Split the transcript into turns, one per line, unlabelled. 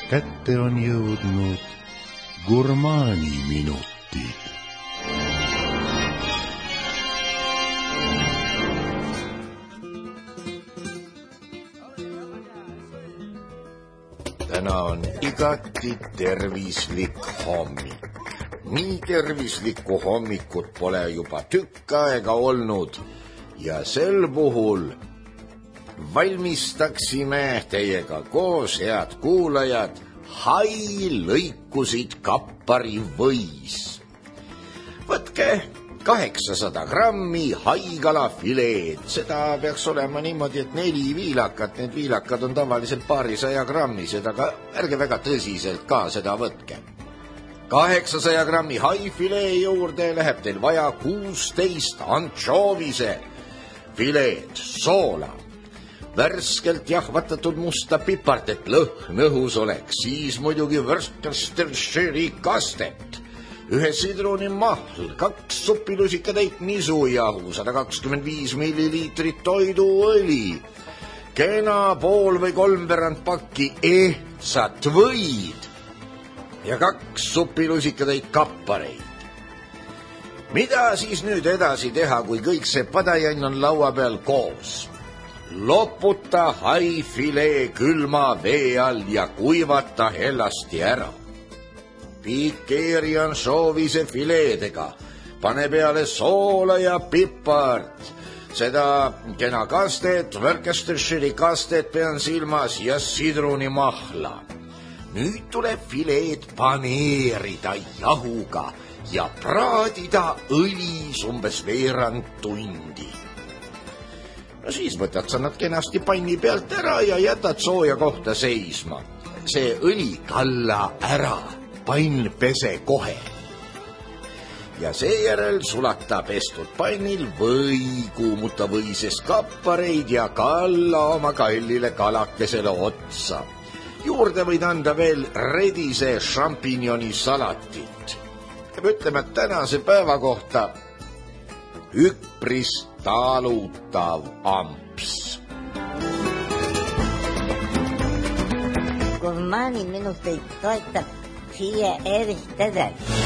kätte on jõudnud gurmaani minutid.
Täna on igati tervislik hommik. Nii tervislikku hommikut pole juba tükk aega olnud ja sel puhul valmistaksime teiega koos, head kuulajad, hai lõikusid kapparivõis. Võtke 800 grammi haikalafileed, seda peaks olema niimoodi, et 4 viilakat, need viilakad on tavaliselt 200 grammised, aga ärge väga tõsiselt ka seda võtke. 800 grammi haifilee juurde läheb teil vaja 16 antšoovise fileed, soola, värskelt jahvatatud musta pipart, et lõhn õhus oleks, siis muidugi Worcestershire kastet, 1 sidrunimahl, 2 supilusikatäit nisujahu, 125 milliliitrit toiduõli, kena pool või 3/4 pakki ehtsat võid ja 2 supilusikatäit kappareid. Mida siis nüüd edasi teha, kui kõik see padajann on laua peal koos? Loputa haifilee külma vee all ja kuivata hellasti ära. Pikeeri anshoovise fileedega, pane peale soola ja pipart, seda kena kastet, Worcestershire kastet pean silmas ja sidrunimahla. Nüüd tuleb fileed paneerida jahuga ja praadida õlis umbes veerand tundi. No siis võtad sa nad kenasti panni pealt ära ja jätad sooja kohta seisma. See õli kalla ära, pann pese kohe. Ja seejärel sulata pestud pannil või, kuumuta või sees kappareid ja kalla oma kallile kalakesele otsa. Juurde võid anda veel redise šampinjoni salatit. Ütleme, et tänase päeva kohta üpris talutav amps.
Gurmaani minuteid toetab Siie Eristedel.